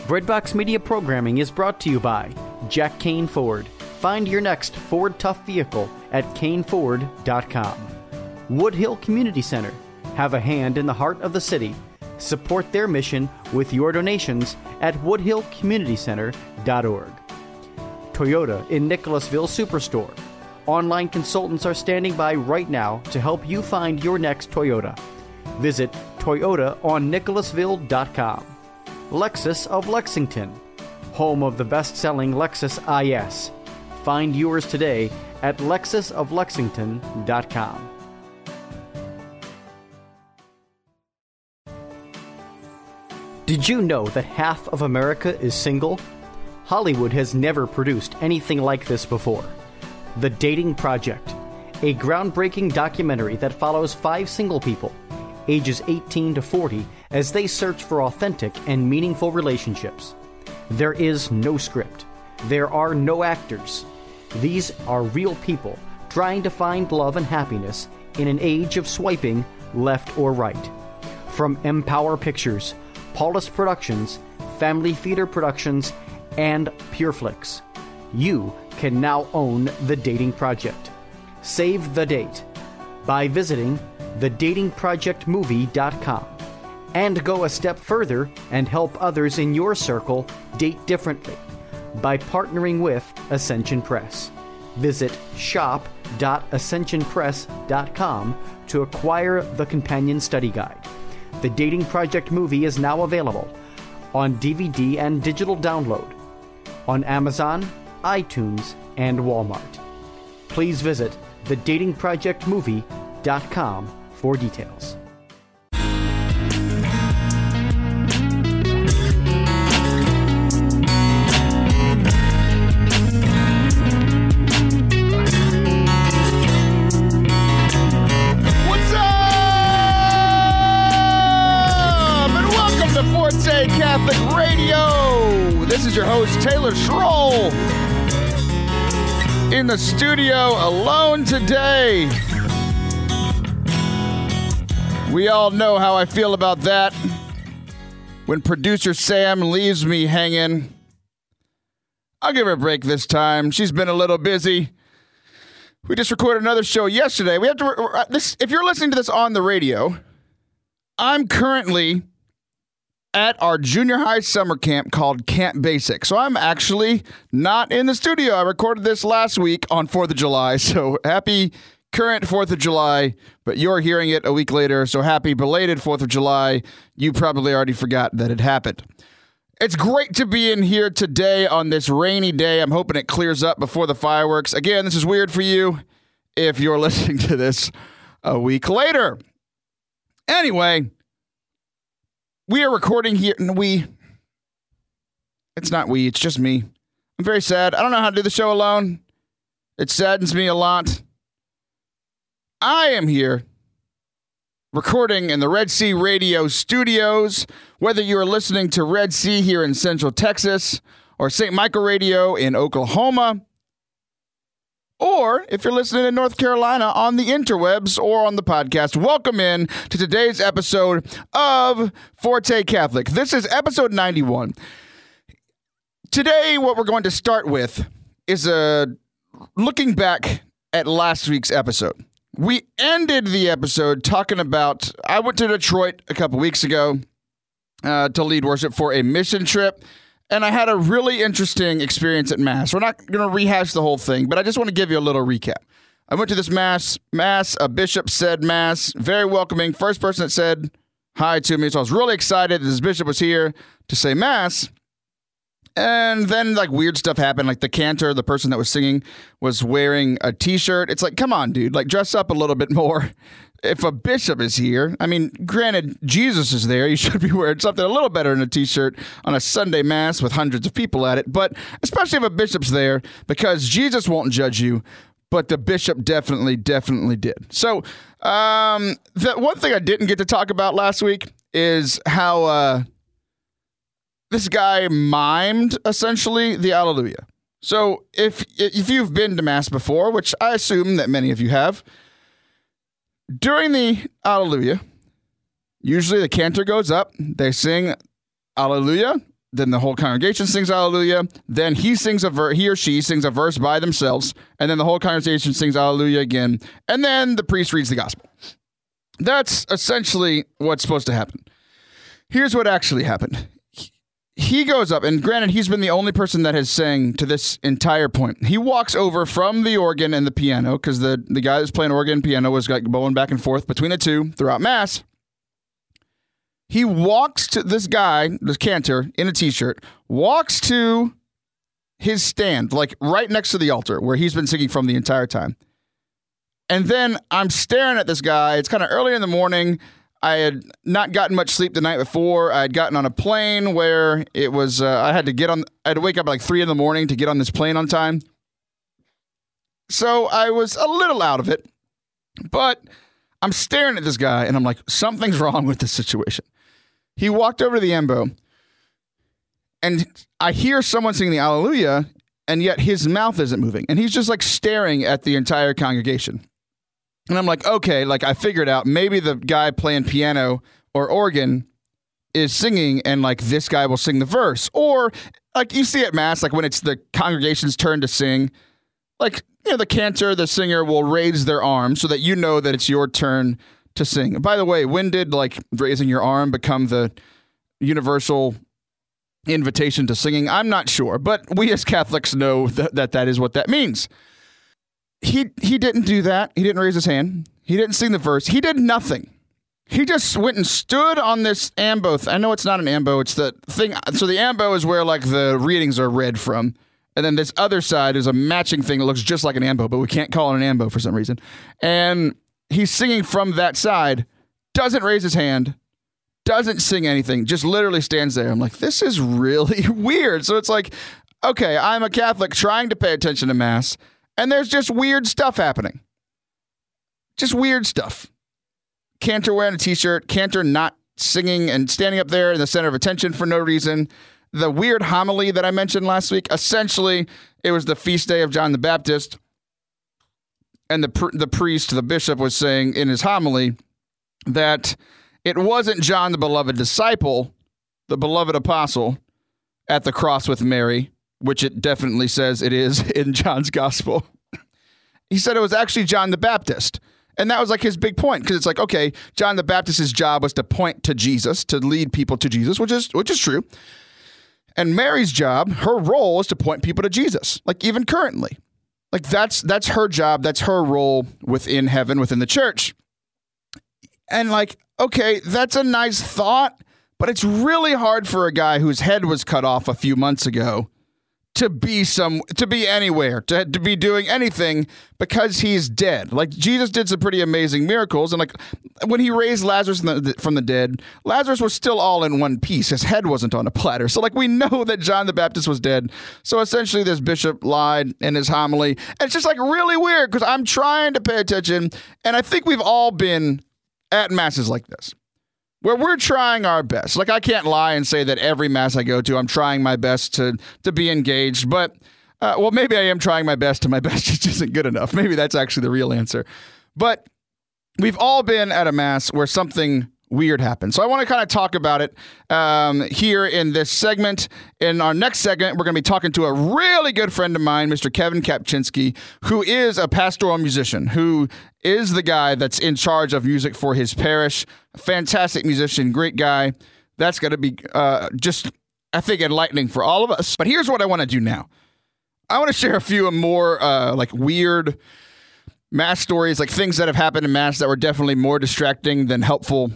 Breadbox Media programming is brought to you by Jack Kane Ford. Find your next Ford Tough vehicle at caneford.com. Woodhill Community Center. Have a hand in the heart of the city. Support their mission with your donations at woodhillcommunitycenter.org. Toyota in Nicholasville Superstore. Online consultants are standing by right now to help you find your next Toyota. Visit toyotaonnicholasville.com. Lexus of Lexington, home of the best-selling Lexus IS. Find yours today at lexusoflexington.com. Did you know that half of America is single? Hollywood has never produced anything like this before. The Dating Project, a groundbreaking documentary that follows 5 single people, ages 18 to 40, as they search for authentic and meaningful relationships. There is no script. There are no actors. These are real people trying to find love and happiness in an age of swiping left or right. From Empower Pictures, Paulus Productions, Family Theater Productions, and PureFlix, you can now own The Dating Project. Save the date by visiting thedatingprojectmovie.com and go a step further and help others in your circle date differently by partnering with Ascension Press. Visit shop.ascensionpress.com to acquire the companion study guide. The Dating Project movie is now available on DVD and digital download on Amazon, iTunes, and Walmart. Please visit thedatingprojectmovie.com for details. What's up? And welcome to Forte Catholic Radio. This is your host, Taylor Schroll, in the studio alone today. We all know how I feel about that. When producer Sam leaves me hanging, I'll give her a break this time. She's been a little busy. We just recorded another show yesterday. We have to. If you're listening to this on the radio, I'm currently at our junior high summer camp called Camp Basic. So I'm actually not in the studio. I recorded this last week on 4th of July. So happy current 4th of July, but you're hearing it a week later. So happy belated 4th of July. You probably already forgot that it happened. It's great to be in here today on this rainy day. I'm hoping it clears up before the fireworks. Again, this is weird for you if you're listening to this a week later. Anyway, we are recording here. It's not we, it's just me. I'm very sad. I don't know how to do the show alone. It saddens me a lot. I am here recording in the Red Sea Radio studios, whether you are listening to Red Sea here in Central Texas or St. Michael Radio in Oklahoma, or if you're listening in North Carolina on the interwebs or on the podcast. Welcome in to today's episode of Forte Catholic. This is episode 91. Today, what we're going to start with is looking back at last week's episode. We ended the episode talking about, I went to Detroit a couple weeks ago to lead worship for a mission trip, and I had a really interesting experience at Mass. We're not going to rehash the whole thing, but I just want to give you a little recap. I went to this Mass, a bishop said Mass, very welcoming, first person that said hi to me, so I was really excited that this bishop was here to say Mass. And then, like, weird stuff happened. Like, the cantor, the person that was singing, was wearing a T-shirt. It's like, come on, dude. Like, dress up a little bit more. If a bishop is here, I mean, granted, Jesus is there. You should be wearing something a little better than a T-shirt on a Sunday Mass with hundreds of people at it. But especially if a bishop's there, because Jesus won't judge you, but the bishop definitely did. So, the one thing I didn't get to talk about last week is how this guy mimed, essentially, the Alleluia. So if you've been to Mass before, which I assume that many of you have, during the Alleluia, usually the cantor goes up, they sing Alleluia, Then the whole congregation sings Hallelujah. Then he or she sings a verse by themselves. And then the whole congregation sings Hallelujah again. And then the priest reads the gospel. That's essentially what's supposed to happen. Here's what actually happened. He goes up, and granted, he's been the only person that has sang to this entire point. He walks over from the organ and the piano, because the guy that's playing organ and piano was like bowing back and forth between the two throughout Mass. He walks to this guy, this cantor, in a t-shirt, walks to his stand, like right next to the altar, where he's been singing from the entire time. And then I'm staring at this guy. It's kind of early in the morning. I had not gotten much sleep the night before. I had gotten on a plane where it was, I had to wake up at like 3 a.m. to get on this plane on time. So I was a little out of it, but I'm staring at this guy and I'm like, something's wrong with this situation. He walked over to the ambo and I hear someone singing the Hallelujah, and yet his mouth isn't moving. And he's just like staring at the entire congregation. And I'm like, okay, like I figured out maybe the guy playing piano or organ is singing and like this guy will sing the verse. Or like you see at Mass, like when it's the congregation's turn to sing, like, you know, the cantor, the singer will raise their arm so that you know that it's your turn to sing. And by the way, when did like raising your arm become the universal invitation to singing? I'm not sure, but we as Catholics know that is what that means. He didn't do that. He didn't raise his hand. He didn't sing the verse. He did nothing. He just went and stood on this ambo. I know it's not an ambo. It's the thing. So the ambo is where like the readings are read from. And then this other side is a matching thing that looks just like an ambo, but we can't call it an ambo for some reason. And he's singing from that side, doesn't raise his hand, doesn't sing anything, just literally stands there. I'm like, this is really weird. So it's like, okay, I'm a Catholic trying to pay attention to Mass, and there's just weird stuff happening. Just weird stuff. Cantor wearing a t-shirt, cantor not singing and standing up there in the center of attention for no reason. The weird homily that I mentioned last week, essentially, it was the feast day of John the Baptist, and the priest, the bishop, was saying in his homily that it wasn't John, the beloved disciple, the beloved apostle, at the cross with Mary, which it definitely says it is in John's gospel. He said it was actually John the Baptist. And that was like his big point, because it's like, okay, John the Baptist's job was to point to Jesus, to lead people to Jesus, which is true. And Mary's job, her role, is to point people to Jesus, like even currently. Like that's her job, that's her role within heaven, within the church. And like, okay, that's a nice thought, but it's really hard for a guy whose head was cut off a few months ago to be anywhere, to be doing anything, because he's dead. Like Jesus did some pretty amazing miracles, and like when he raised Lazarus from the dead, Lazarus was still all in one piece. His head wasn't on a platter. So like we know that John the Baptist was dead. So essentially this bishop lied in his homily. And it's just like really weird, because I'm trying to pay attention, and I think we've all been at Masses like this, where we're trying our best. Like, I can't lie and say that every Mass I go to, I'm trying my best to be engaged. But, well, maybe I am trying my best, and my best just isn't good enough. Maybe that's actually the real answer. But we've all been at a Mass where something weird happened. So I want to kind of talk about it here in this segment. In our next segment, we're going to be talking to a really good friend of mine, Mr. Kevin Kapczynski, who is a pastoral musician, who is the guy that's in charge of music for his parish. Fantastic musician, great guy. That's going to be just, I think, enlightening for all of us. But here's what I want to do now. I want to share a few more like weird Mass stories, like things that have happened in Mass that were definitely more distracting than helpful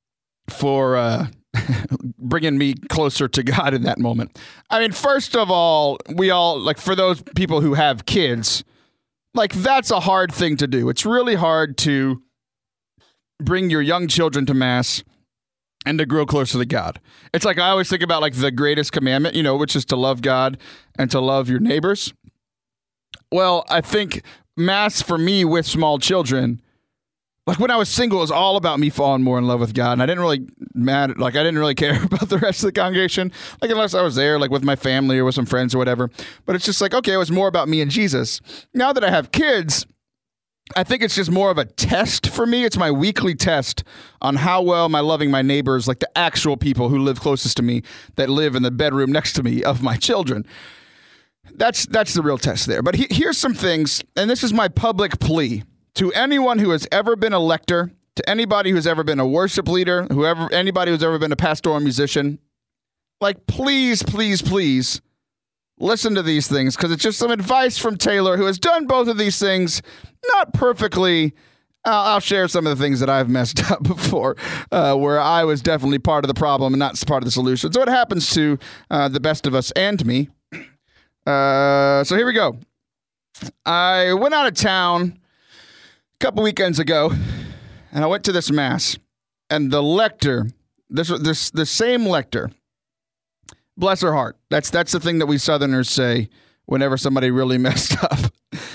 for bringing me closer to God in that moment. I mean, first of all, we all, like, for those people who have kids, like, that's a hard thing to do. It's really hard to bring your young children to Mass and to grow closer to God. It's like, I always think about, like, the greatest commandment, which is to love God and to love your neighbors. Well, I think Mass for me with small children, like when I was single, it was all about me falling more in love with God. And I didn't really care about the rest of the congregation, like unless I was there, like with my family or with some friends or whatever. But it's just like, okay, it was more about me and Jesus. Now that I have kids, I think it's just more of a test for me. It's my weekly test on how well am I loving my neighbors, like the actual people who live closest to me, that live in the bedroom next to me of my children. That's the real test there. But here's some things, and this is my public plea to anyone who has ever been a lector, to anybody who's ever been a worship leader, anybody who's ever been a pastoral musician. Like, please, please, please listen to these things, because it's just some advice from Taylor, who has done both of these things not perfectly. I'll share some of the things that I've messed up before, where I was definitely part of the problem and not part of the solution. So it happens to the best of us and me. So here we go. I went out of town a couple weekends ago, and I went to this mass, and the lector, the same lector, bless her heart. That's the thing that we Southerners say whenever somebody really messed up.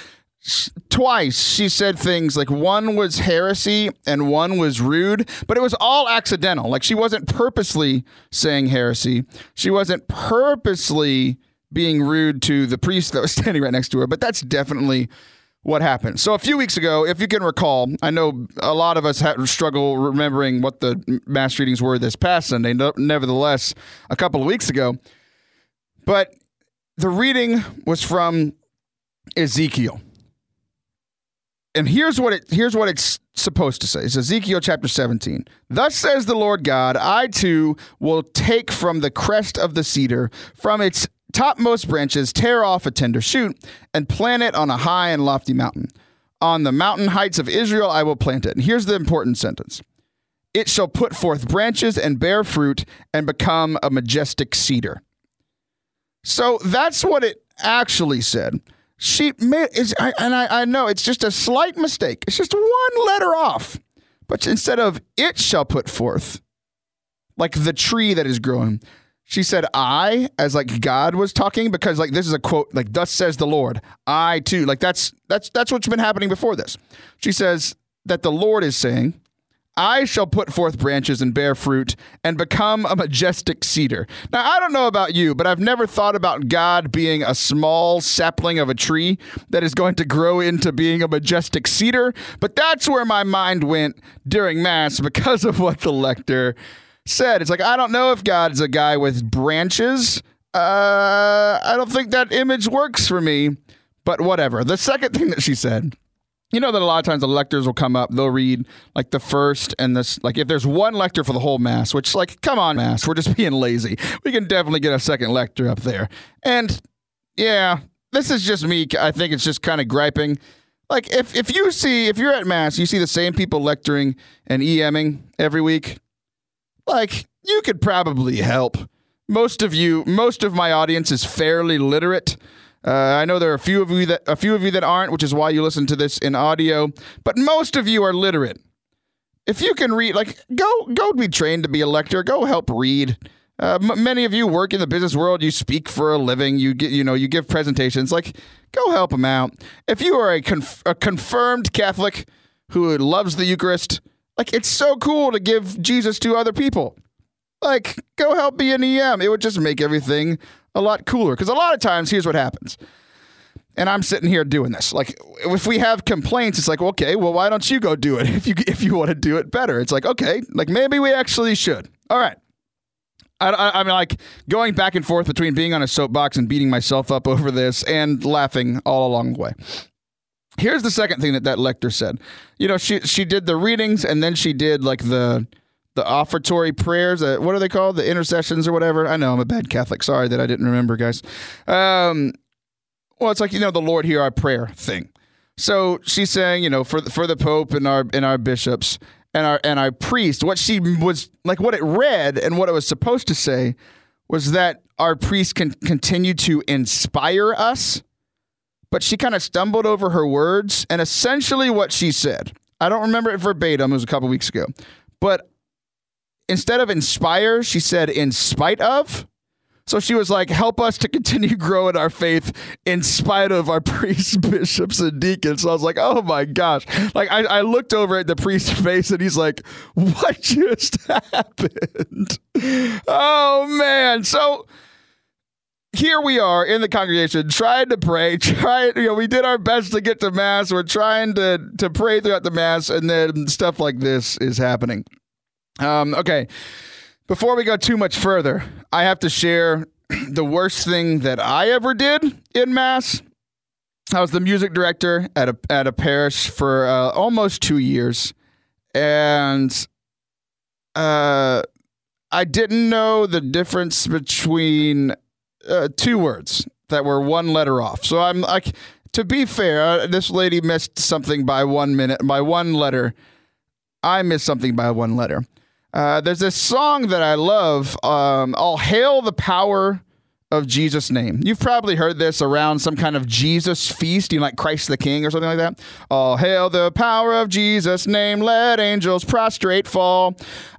Twice she said things like one was heresy and one was rude, but it was all accidental. Like, she wasn't purposely saying heresy. She wasn't purposely being rude to the priest that was standing right next to her, but that's definitely what happened. So a few weeks ago, if you can recall, I know a lot of us struggle remembering what the mass readings were this past Sunday. Nevertheless, a couple of weeks ago, but the reading was from Ezekiel. And here's what it's supposed to say. It's Ezekiel chapter 17. Thus says the Lord God, I too will take from the crest of the cedar, from its topmost branches, tear off a tender shoot, and plant it on a high and lofty mountain. On the mountain heights of Israel I will plant it. And here's the important sentence. It shall put forth branches and bear fruit and become a majestic cedar. So that's what it actually said. She made, I know it's just a slight mistake. It's just one letter off. But instead of it shall put forth, like the tree that is growing, she said I, as like God was talking, because like this is a quote, like thus says the Lord, I too, like that's what's been happening before this. She says that the Lord is saying, I shall put forth branches and bear fruit and become a majestic cedar. Now, I don't know about you, but I've never thought about God being a small sapling of a tree that is going to grow into being a majestic cedar. But that's where my mind went during Mass because of what the lector said. It's like, I don't know if God's a guy with branches. I don't think that image works for me, but whatever. The second thing that she said, you know that a lot of times the lectors will come up, they'll read like the first and this, like if there's one lector for the whole Mass, which like, come on Mass, we're just being lazy. We can definitely get a second lector up there. And yeah, this is just me. I think it's just kind of griping. Like if you're at Mass, you see the same people lecturing and EMing every week, like you could probably help. Most of my audience is fairly literate. I know there are a few of you that aren't, which is why you listen to this in audio. But most of you are literate. If you can read, like go be trained to be a lector. Go help read. Many of you work in the business world. You speak for a living. You give presentations. Like, go help them out. If you are a confirmed Catholic who loves the Eucharist, like it's so cool to give Jesus to other people. Like, go help be an EM. It would just make everything a lot cooler. Because a lot of times, here's what happens. And I'm sitting here doing this. Like, if we have complaints, it's like, okay, well, why don't you go do it if you want to do it better? It's like, okay, like maybe we actually should. All right. I mean, like going back and forth between being on a soapbox and beating myself up over this and laughing all along the way. Here's the second thing that lector said. You know, she did the readings and then she did like the offertory prayers. What are they called? The intercessions or whatever. I know I'm a bad Catholic. Sorry that I didn't remember, guys. Well, it's like, the Lord hear our prayer thing. So she's saying, for the Pope and our bishops and our priest, what she was like, what it read and what it was supposed to say was that our priest can continue to inspire us. But she kind of stumbled over her words, and essentially what she said, I don't remember it verbatim, it was a couple weeks ago, but instead of inspire, she said in spite of. So she was like, help us to continue growing our faith in spite of our priests, bishops, and deacons. So I was like, oh my gosh. Like I looked over at the priest's face and he's like, what just happened? Oh man. So here we are in the congregation trying to pray, we did our best to get to Mass. We're trying to pray throughout the Mass, and then stuff like this is happening. Okay. Before we go too much further, I have to share the worst thing that I ever did in Mass. I was the music director at a parish for almost 2 years, and I didn't know the difference between two words that were one letter off. So I'm like, to be fair, this lady missed something by 1 minute, by one letter. I missed something by one letter. There's this song that I love, All Hail the Power of Jesus' Name. You've probably heard this around some kind of Jesus feast, like Christ the King or something like that. All hail the power of Jesus' name, let angels prostrate fall.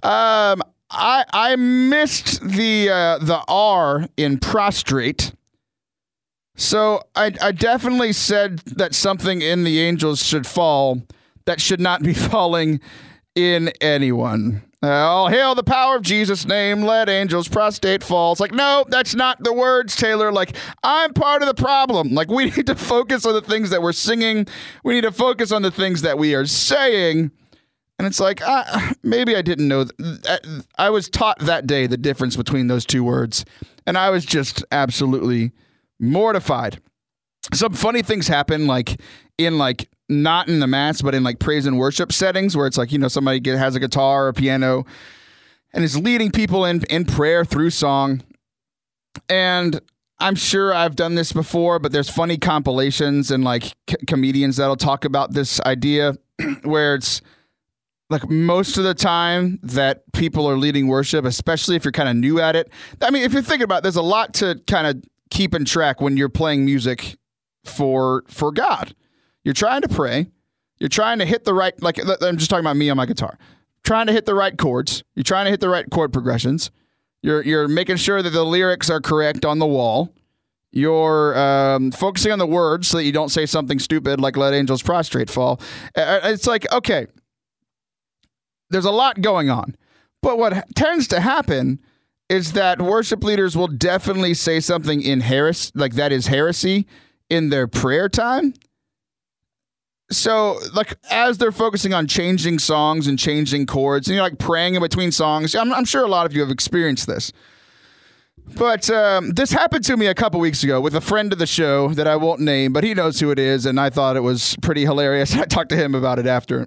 I missed the R in prostrate. So I definitely said that something in the angels should fall that should not be falling in anyone. All hail the power of Jesus' name, let angels prostrate fall. It's like, no, that's not the words, Taylor. Like, I'm part of the problem. Like, we need to focus on the things that we're singing. We need to focus on the things that we are saying. And it's like, maybe I didn't know. I was taught that day the difference between those two words. And I was just absolutely mortified. Some funny things happen, not in the Mass, but in praise and worship settings where it's somebody has a guitar or a piano and is leading people in prayer through song. And I'm sure I've done this before, but there's funny compilations and comedians that'll talk about this idea where it's most of the time that people are leading worship, especially if you're kind of new at it. I mean, if you're thinking about it, there's a lot to kind of keep in track when you're playing music for God. You're trying to pray. You're trying to hit the right, I'm just talking about me on my guitar. Trying to hit the right chords. You're trying to hit the right chord progressions. You're making sure that the lyrics are correct on the wall. You're focusing on the words so that you don't say something stupid like let angels prostrate fall. It's okay, there's a lot going on. But what tends to happen is that worship leaders will definitely say something in heresy, that is heresy, in their prayer time. So, as they're focusing on changing songs and changing chords, and you're praying in between songs, I'm sure a lot of you have experienced this. But this happened to me a couple weeks ago with a friend of the show that I won't name, but he knows who it is, and I thought it was pretty hilarious. I talked to him about it after.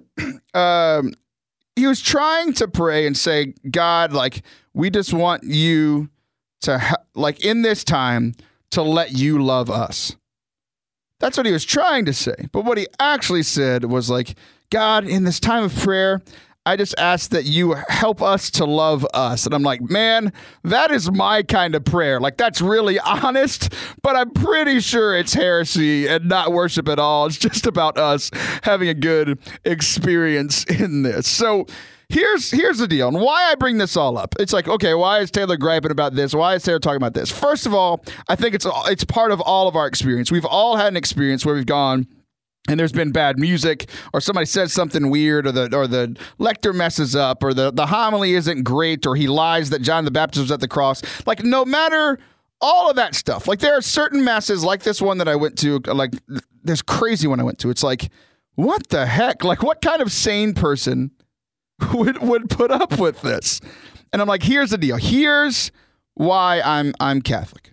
He was trying to pray and say, God, we just want you to, in this time, to let you love us. That's what he was trying to say. But what he actually said was God, in this time of prayer, I just ask that you help us to love us. And I'm like, man, that is my kind of prayer. That's really honest, but I'm pretty sure it's heresy and not worship at all. It's just about us having a good experience in this. So here's the deal, and why I bring this all up. It's okay, why is Taylor griping about this? Why is Taylor talking about this? First of all, I think it's part of all of our experience. We've all had an experience where we've gone and there's been bad music, or somebody says something weird, or the lector messes up, or the homily isn't great, or he lies that John the Baptist was at the cross. No matter all of that stuff, there are certain masses like this one that I went to, this crazy one I went to. It's what the heck? What kind of sane person would put up with this? And I'm here's the deal. Here's why I'm Catholic.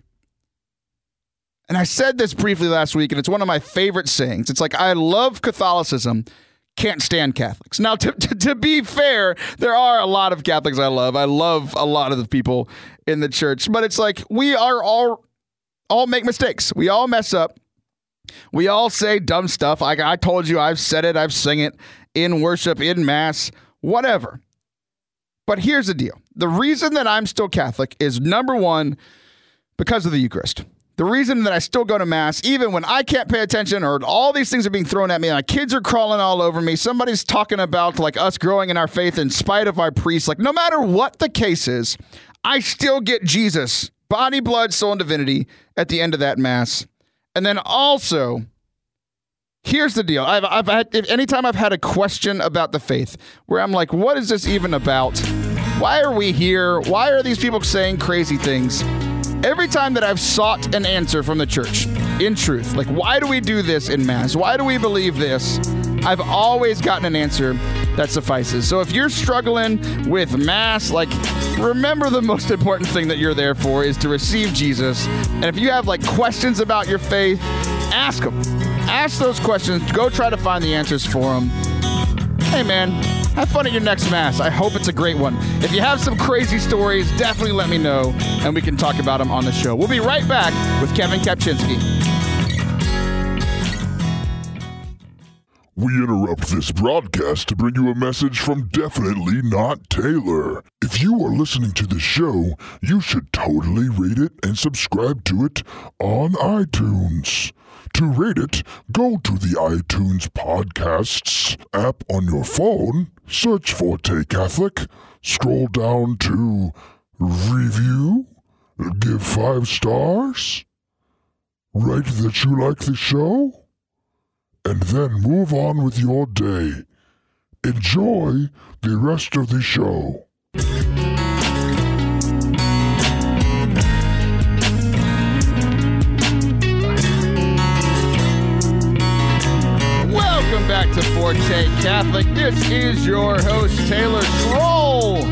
And I said this briefly last week, and it's one of my favorite sayings. It's I love Catholicism, can't stand Catholics. Now, to be fair, there are a lot of Catholics I love. I love a lot of the people in the church. But it's we are all make mistakes. We all mess up. We all say dumb stuff. I told you, I've said it, I've sung it in worship, in Mass, whatever. But here's the deal. The reason that I'm still Catholic is, number one, because of the Eucharist. The reason that I still go to Mass, even when I can't pay attention or all these things are being thrown at me, my kids are crawling all over me, somebody's talking about us growing in our faith in spite of our priests, no matter what the case is, I still get Jesus, body, blood, soul, and divinity at the end of that Mass. And then also, here's the deal. I've had, anytime I've had a question about the faith where I'm what is this even about? Why are we here? Why are these people saying crazy things? Every time that I've sought an answer from the church, in truth, like why do we do this in Mass? Why do we believe this? I've always gotten an answer that suffices. So if you're struggling with Mass, like remember the most important thing that you're there for is to receive Jesus. And if you have like questions about your faith, ask them. Ask those questions. Go try to find the answers for them. Hey man, have fun at your next Mass. I hope it's a great one. If you have some crazy stories, definitely let me know, and we can talk about them on the show. We'll be right back with Kevin Kapczynski. We interrupt this broadcast to bring you a message from Definitely Not Taylor. If you are listening to the show, you should totally rate it and subscribe to it on iTunes. To rate it, go to the iTunes Podcasts app on your phone, search for Tay Catholic, scroll down to Review, give 5 stars, write that you like the show, and then move on with your day. Enjoy the rest of the show. Welcome back to Forte Catholic. This is your host, Taylor Schroll.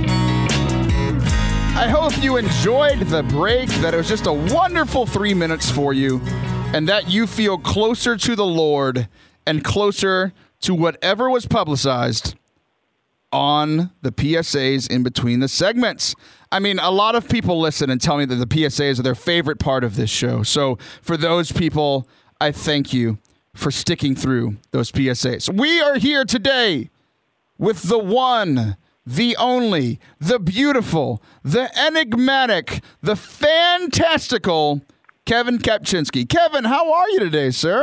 I hope you enjoyed the break, that it was just a wonderful 3 minutes for you, and that you feel closer to the Lord and closer to whatever was publicized on the PSAs in between the segments. I mean, a lot of people listen and tell me that the PSAs are their favorite part of this show. So for those people, I thank you for sticking through those PSAs. We are here today with the one, the only, the beautiful, the enigmatic, the fantastical Kevin Kapczynski. Kevin, how are you today, sir?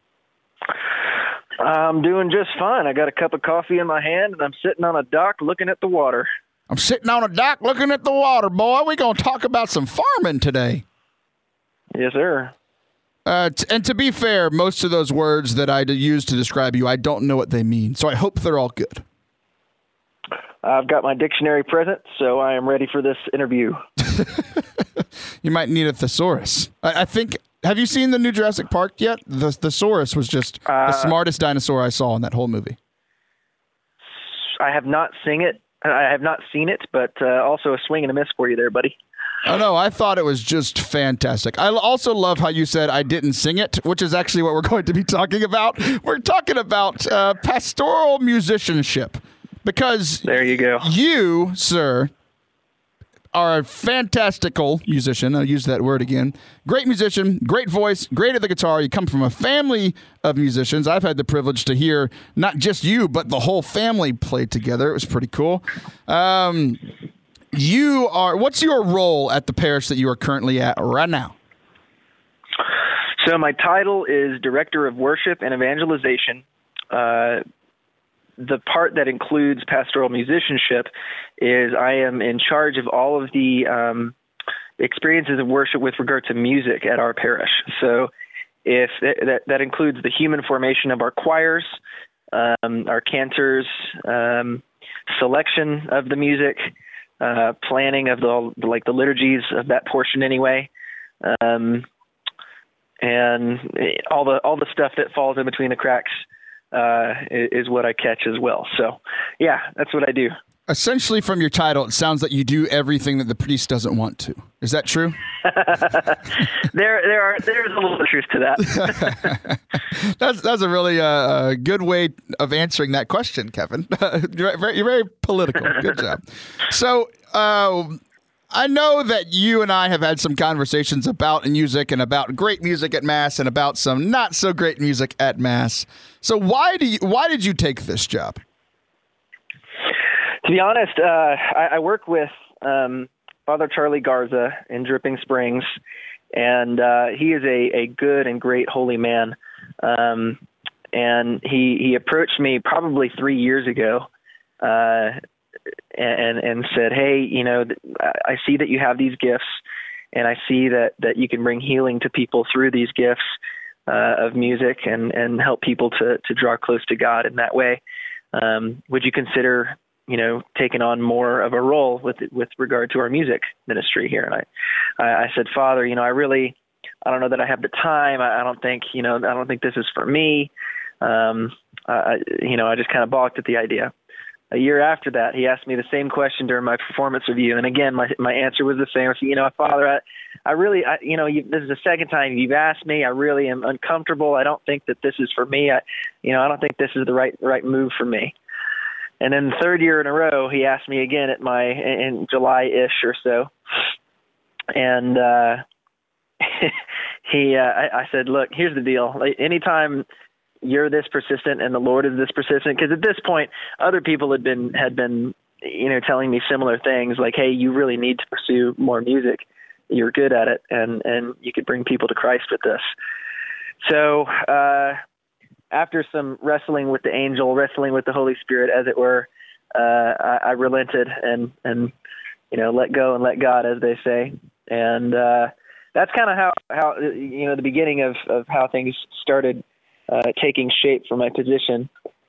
I'm doing just fine. I got a cup of coffee in my hand, and I'm sitting on a dock looking at the water. I'm sitting on a dock looking at the water, boy. We're going to talk about some farming today. Yes, sir. And to be fair, most of those words that I use to describe you, I don't know what they mean. So I hope they're all good. I've got my dictionary present, so I am ready for this interview. You might need a thesaurus. I think, have you seen the new Jurassic Park yet? The thesaurus was just the smartest dinosaur I saw in that whole movie. I have not seen it. But also a swing and a miss for you there, buddy. Oh, no, I thought it was just fantastic. I also love how you said I didn't sing it, which is actually what we're going to be talking about. We're talking about pastoral musicianship. Because there you go. You, sir, are a fantastical musician. I'll use that word again. Great musician, great voice, great at the guitar. You come from a family of musicians. I've had the privilege to hear not just you, but the whole family play together. It was pretty cool. What's your role at the parish that you are currently at right now? So my title is Director of Worship and Evangelization. The part that includes pastoral musicianship is I am in charge of all of the experiences of worship with regard to music at our parish. So if that includes the human formation of our choirs, our cantors, selection of the music, planning of the liturgies of that portion anyway, and all the stuff that falls in between the cracks is what I catch as well. So, yeah, that's what I do. Essentially, from your title, it sounds like you do everything that the priest doesn't want to. Is that true? There's a little bit of truth to that. That's a really good way of answering that question, Kevin. You're very political. Good job. So, I know that you and I have had some conversations about music and about great music at Mass and about some not so great music at Mass. So why did you take this job? To be honest, I work with Father Charlie Garza in Dripping Springs, and he is a good and great holy man. And he approached me probably 3 years ago and said, hey, you know, I see that you have these gifts, and I see that you can bring healing to people through these gifts of music and help people to draw close to God in that way. Would you consider taken on more of a role with regard to our music ministry here. And I said, Father, I don't know that I have the time. I don't think this is for me. I just kind of balked at the idea. A year after that, he asked me the same question during my performance review. And again, my answer was the same. I said, Father, this is the second time you've asked me. I really am uncomfortable. I don't think that this is for me. I don't think this is the right move for me. And then the third year in a row, he asked me again in July-ish or so. And, I said, look, here's the deal. Anytime you're this persistent and the Lord is this persistent, because at this point, other people had been, telling me similar things like, hey, you really need to pursue more music. You're good at it, and you could bring people to Christ with this. So after some wrestling with the angel, wrestling with the Holy Spirit, as it were, I relented and let go and let God, as they say. And that's kind of how the beginning of how things started taking shape for my position.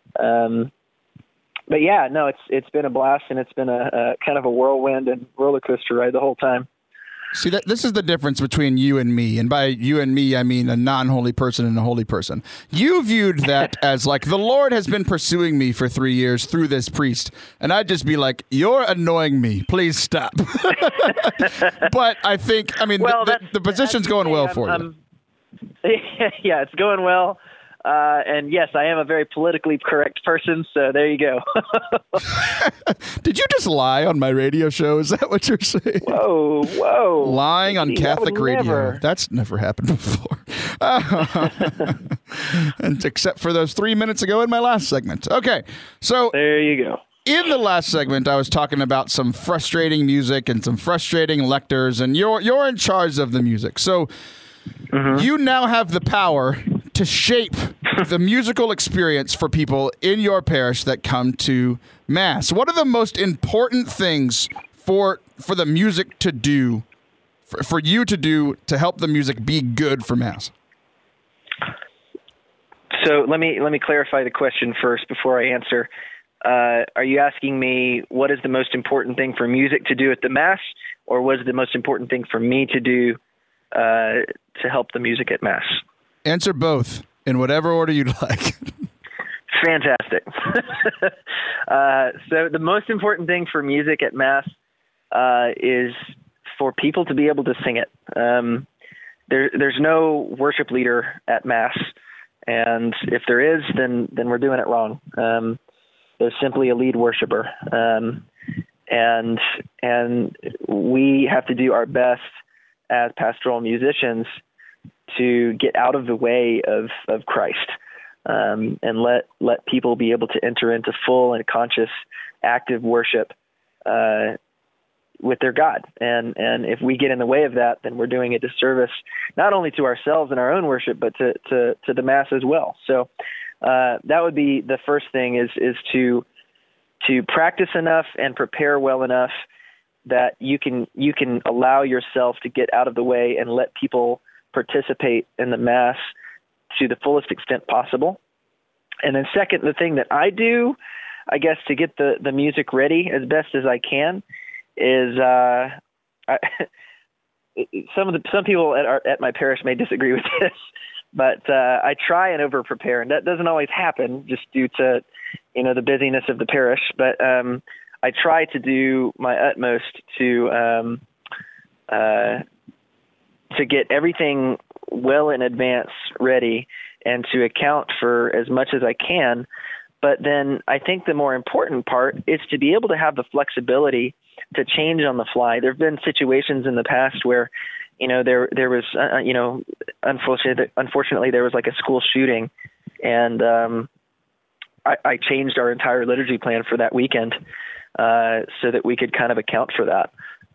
But yeah, no, it's been a blast, and it's been a kind of a whirlwind and roller coaster ride the whole time. See, this is the difference between you and me. And by you and me, I mean a non-holy person and a holy person. You viewed that as like, the Lord has been pursuing me for 3 years through this priest. And I'd just be like, you're annoying me. Please stop. But I think, the position's going well for you. Yeah, it's going well. And yes, I am a very politically correct person, so there you go. Did you just lie on my radio show? Is that what you're saying? Whoa. Lying on Catholic radio. Never. That's never happened before. And except for those 3 minutes ago in my last segment. Okay, so there you go. In the last segment, I was talking about some frustrating music and some frustrating lectors, and you're in charge of the music. So you now have the power to shape the musical experience for people in your parish that come to Mass. What are the most important things for the music to do, for you to do, to help the music be good for Mass? So let me clarify the question first before I answer. Are you asking me what is the most important thing for music to do at the Mass, or what is the most important thing for me to do to help the music at Mass? Answer both in whatever order you'd like. Fantastic. So the most important thing for music at Mass is for people to be able to sing it. There's no worship leader at Mass, and if there is, then we're doing it wrong. There's simply a lead worshiper, and we have to do our best as pastoral musicians to get out of the way of Christ, and let people be able to enter into full and conscious, active worship with their God. And if we get in the way of that, then we're doing a disservice not only to ourselves and our own worship, but to the Mass as well. So that would be the first thing: is to practice enough and prepare well enough that you can allow yourself to get out of the way and let people participate in the Mass to the fullest extent possible. And then second, the thing that I do, I guess, to get the music ready as best as I can is some people at my parish may disagree with this, but I try and over prepare, and that doesn't always happen just due to the busyness of the parish. But I try to do my utmost to get everything well in advance ready and to account for as much as I can. But then I think the more important part is to be able to have the flexibility to change on the fly. There have been situations in the past where, there was, unfortunately there was like a school shooting, and I changed our entire liturgy plan for that weekend so that we could kind of account for that.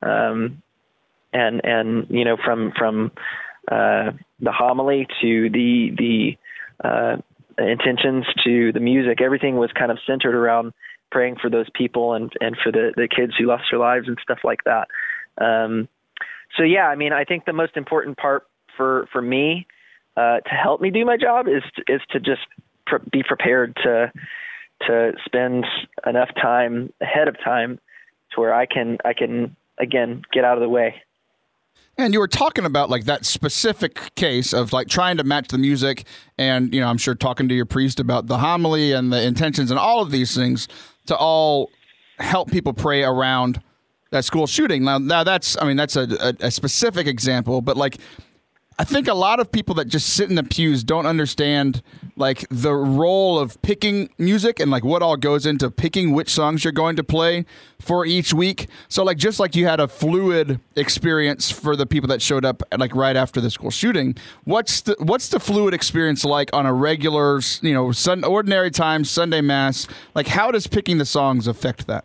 From the homily to the intentions to the music, everything was kind of centered around praying for those people and for the kids who lost their lives and stuff like that. So yeah, I think the most important part for me to help me do my job is to just be prepared to to spend enough time ahead of time to where I can again get out of the way. And you were talking about like that specific case of like trying to match the music, and I'm sure talking to your priest about the homily and the intentions and all of these things to all help people pray around that school shooting. Now that's a specific example, but like I think a lot of people that just sit in the pews don't understand like the role of picking music and like what all goes into picking which songs you're going to play for each week. So like just like you had a fluid experience for the people that showed up like right after the school shooting, what's the fluid experience like on a regular, ordinary time, Sunday mass? Like how does picking the songs affect that?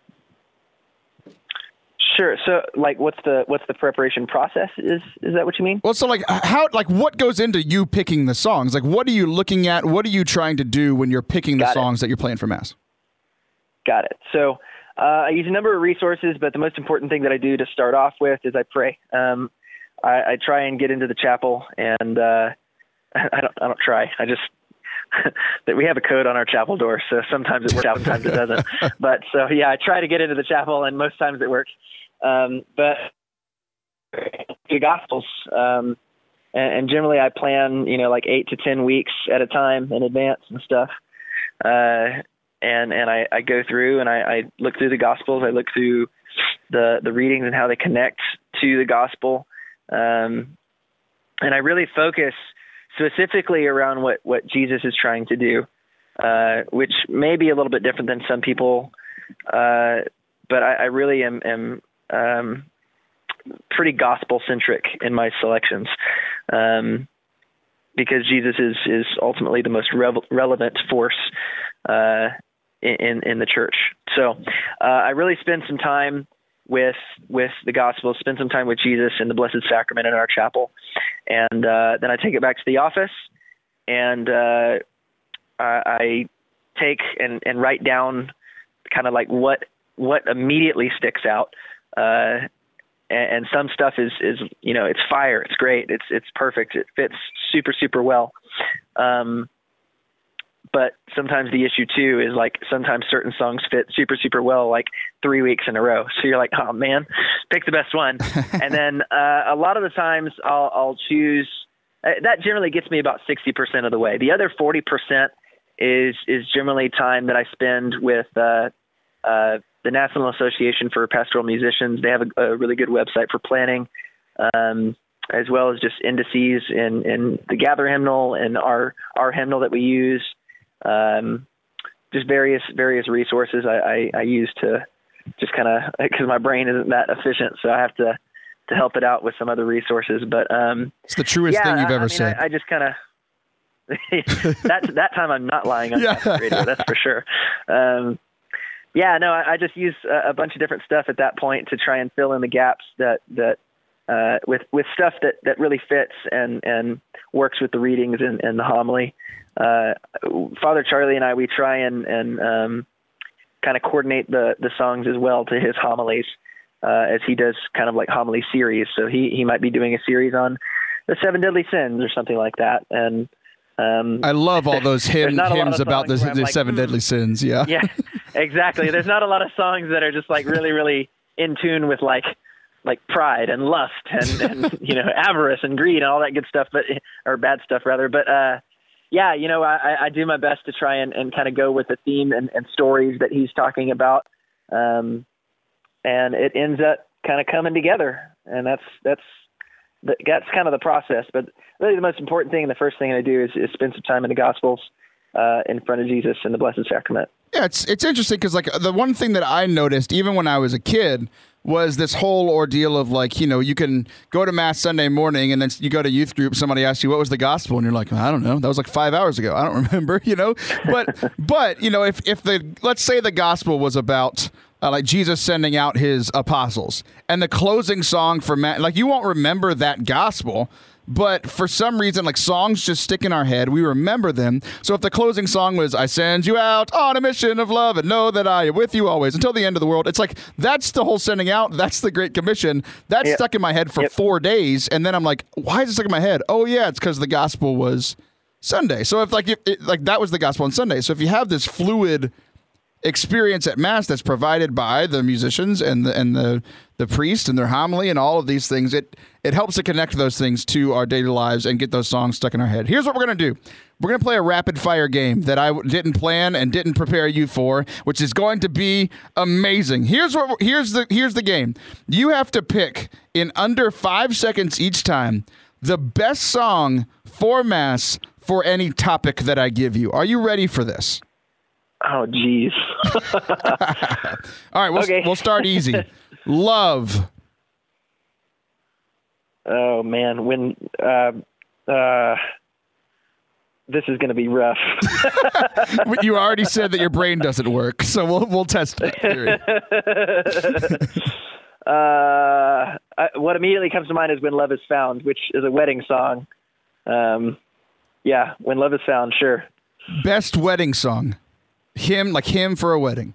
Sure. So, like, what's the preparation process? Is that what you mean? Well, so like what goes into you picking the songs? Like, what are you looking at? What are you trying to do when you're picking the songs that you're playing for Mass? Got it. So, I use a number of resources, but the most important thing that I do to start off with is I pray. I try and get into the chapel, and I don't try. I just that we have a code on our chapel door, so sometimes it works out, sometimes it doesn't. But so yeah, I try to get into the chapel, and most times it works. But the Gospels, and generally I plan, like 8 to 10 weeks at a time in advance and stuff. And I go through and I look through the Gospels. I look through the readings and how they connect to the Gospel. And I really focus specifically around what Jesus is trying to do, which may be a little bit different than some people. But I really am pretty gospel-centric in my selections, because Jesus is ultimately the most relevant force in the church. So I really spend some time with the gospel, spend some time with Jesus and the Blessed Sacrament in our chapel, and then I take it back to the office, and I take and write down kind of like what immediately sticks out. And some stuff is it's fire. It's great. It's perfect. It fits super, super well. But sometimes the issue too is like sometimes certain songs fit super, super well, like 3 weeks in a row. So you're like, oh man, pick the best one. And then a lot of the times I'll choose that generally gets me about 60% of the way. The other 40% is generally time that I spend with the National Association for Pastoral Musicians. They have a really good website for planning, as well as just indices in the Gather hymnal and our hymnal that we use. Just various resources I use to just kind of, because my brain isn't that efficient, so I have to help it out with some other resources. But it's the truest thing you've ever said. I just kind of that time I'm not lying on radio, that's for sure. I just use a bunch of different stuff at that point to try and fill in the gaps that with stuff that really fits and works with the readings and the homily. Father Charlie and I, we try and kind of coordinate the songs as well to his homilies, as he does kind of like homily series. So he might be doing a series on the 7 deadly sins or something like that. And I love all those hymns about the 7 deadly sins. Yeah. Yeah, exactly. There's not a lot of songs that are just like really, really in tune with like pride and lust and avarice and greed and all that good stuff, or bad stuff rather. But I do my best to try and kind of go with the theme and stories that he's talking about, and it ends up kind of coming together. And that's kind of the process. But really the most important thing and the first thing I do is spend some time in the Gospels in front of Jesus and the Blessed Sacrament. Yeah, it's interesting because like the one thing that I noticed even when I was a kid was this whole ordeal of like, you can go to Mass Sunday morning and then you go to youth group, somebody asks you, what was the gospel? And you're like, I don't know. That was like 5 hours ago. I don't remember, But, if let's say the gospel was about like Jesus sending out his apostles and the closing song for Mass, like you won't remember that gospel. But for some reason, like songs just stick in our head. We remember them. So if the closing song was, I send you out on a mission of love and know that I am with you always until the end of the world. It's like, that's the whole sending out. That's the Great Commission. That's stuck in my head for 4 days. And then I'm like, why is it stuck in my head? Oh, yeah, it's because the gospel was Sunday. So if like that was the gospel on Sunday. So if you have this fluid experience at Mass that's provided by the musicians and the priest and their homily and all of these things, it helps to connect those things to our daily lives and get those songs stuck in our head. Here's what we're going to do. We're going to play a rapid fire game that I didn't plan and didn't prepare you for, which is going to be amazing. Here's the game. You have to pick in under 5 seconds each time the best song for Mass for any topic that I give you. Are you ready for this? Oh, geez. All right, we'll start easy. Love. Oh, man. When this is going to be rough. You already said that your brain doesn't work, so we'll test that theory. What immediately comes to mind is When Love Is Found, which is a wedding song. Yeah, When Love Is Found, sure. Best wedding song. Hymn for a wedding.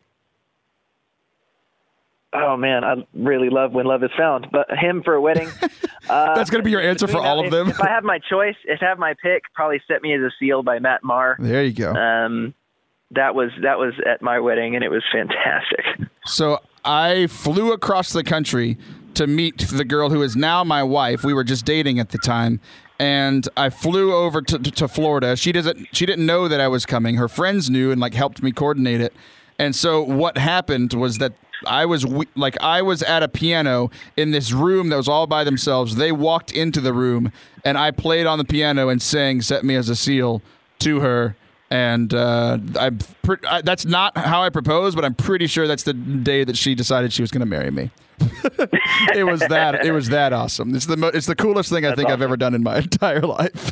Oh, man, I really love When Love Is Found, but Hymn for a Wedding. That's going to be your answer for all of them? If I have my choice, if I have my pick, probably Set Me As a Seal by Matt Maher. There you go. That was at my wedding, and it was fantastic. So I flew across the country to meet the girl who is now my wife. We were just dating at the time. And I flew over to Florida. She didn't know that I was coming. Her friends knew and helped me coordinate it. And so what happened was that I was at a piano in this room that was all by themselves. They walked into the room and I played on the piano and sang "Set Me As a Seal" to her. And that's not how I proposed, but I'm pretty sure that's the day that she decided she was going to marry me. It was that awesome. It's the coolest thing I think I've ever done in my entire life.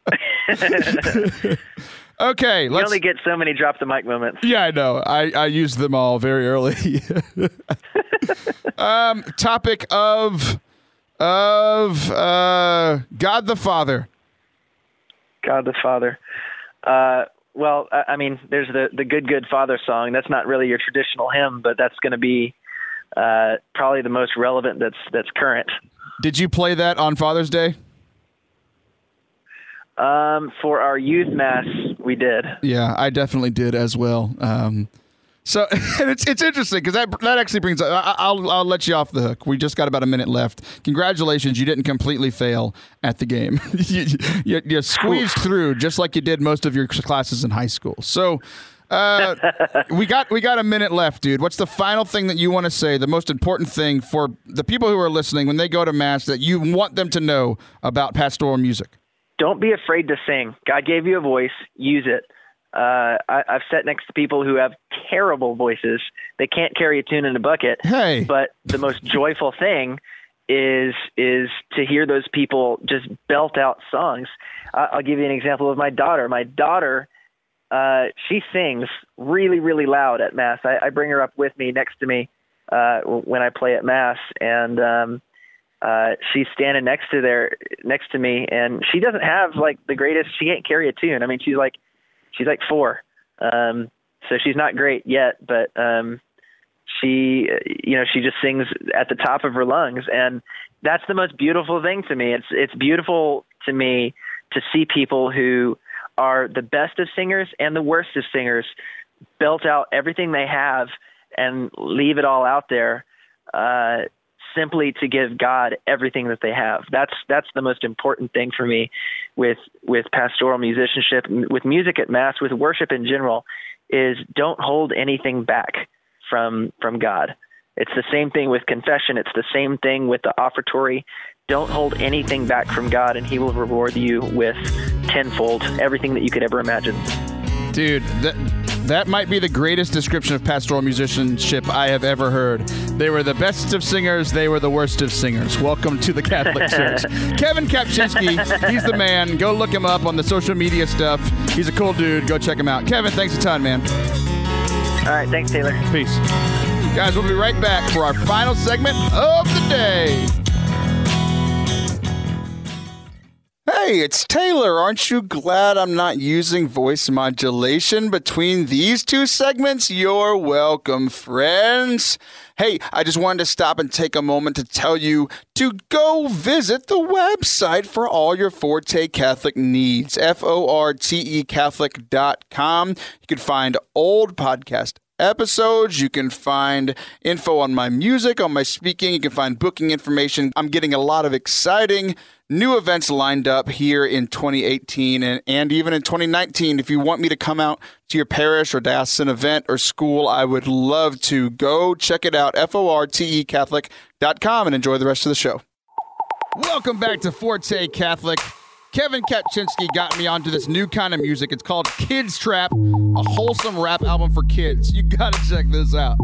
Okay, you only get so many drop the mic moments. Yeah, I know. I used them all very early. Topic of God the Father. God the Father. Well, I mean, there's the Good Father song. That's not really your traditional hymn, but that's going to be probably the most relevant that's current. Did you play that on Father's Day? For our youth mass, we did. Yeah, I definitely did as well. So it's interesting because that actually brings up, I'll let you off the hook. We just got about a minute left. Congratulations, you didn't completely fail at the game. you squeezed through just like you did most of your classes in high school. So we got a minute left, dude. What's the final thing that you want to say, the most important thing for the people who are listening when they go to Mass that you want them to know about pastoral music? Don't be afraid to sing. God gave you a voice. Use it. I've sat next to people who have terrible voices. They can't carry a tune in a bucket. Hey. But the most joyful thing is to hear those people just belt out songs. I'll give you an example of my daughter. My daughter, she sings really, really loud at Mass. I bring her up with me next to me when I play at Mass, and she's standing next to me, and she doesn't have the greatest. She can't carry a tune. I mean, she's like 4, so she's not great yet, but she just sings at the top of her lungs, and that's the most beautiful thing to me. It's beautiful to me to see people who are the best of singers and the worst of singers belt out everything they have and leave it all out there, simply to give God everything that they have. That's the most important thing for me with pastoral musicianship, with music at Mass, with worship in general, is don't hold anything back from God. It's the same thing with confession. It's the same thing with the offertory. Don't hold anything back from God, and He will reward you with tenfold everything that you could ever imagine. Dude, that might be the greatest description of pastoral musicianship I have ever heard. They were the best of singers. They were the worst of singers. Welcome to the Catholic Church. Kevin Kapczynski, he's the man. Go look him up on the social media stuff. He's a cool dude. Go check him out. Kevin, thanks a ton, man. All right. Thanks, Taylor. Peace. Guys, we'll be right back for our final segment of the day. Hey, Hey, it's Taylor. Aren't you glad I'm not using voice modulation between these two segments? You're welcome, friends. Hey, I just wanted to stop and take a moment to tell you to go visit the website for all your Forte Catholic needs, FORTECatholic.com. You can find old podcast episodes. You can find info on my music, on my speaking. You can find booking information. I'm getting a lot of exciting new events lined up here in 2018 and even in 2019. If you want me to come out to your parish or diocesan event or school, I would love to. Go check it out, FORTECatholic.com, and enjoy the rest of the show. Welcome back to Forte Catholic. Kevin Katchinsky got me onto this new kind of music. It's called Kids Trap, a wholesome rap album for kids. You gotta check this out.